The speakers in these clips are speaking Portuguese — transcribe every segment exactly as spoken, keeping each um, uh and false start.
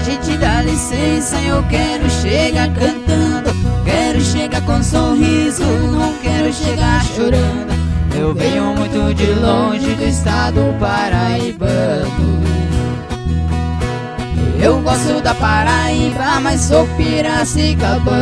gente dá licença, eu quero chegar cantando, quero chegar com sorriso, não quero chegar chorando. Eu venho muito de longe do estado paraibano. Eu gosto da Paraíba, mas sou piracicabano.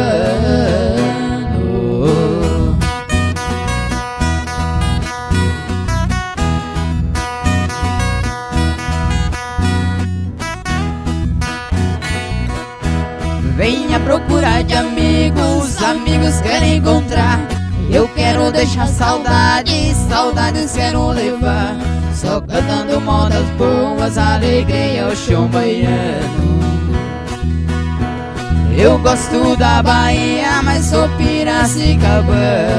Venha procurar de amigos, amigos querem encontrar. Eu quero deixar saudades, saudades quero levar. Só cantando modas boas, alegria ao chão baiano. Eu gosto da Bahia, mas sou piracicabano.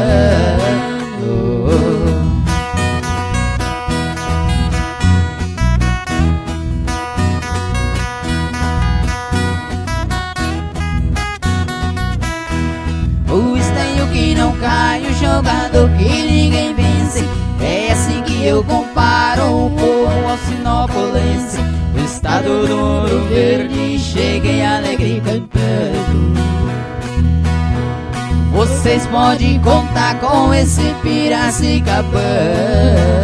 O esteio que não cai, o jogador que ninguém vence. É assim que eu comparo o povo ao sinopolense. Do estado do Ouro Verde cheguei alegre cantando. Vocês podem contar com esse piracicabano.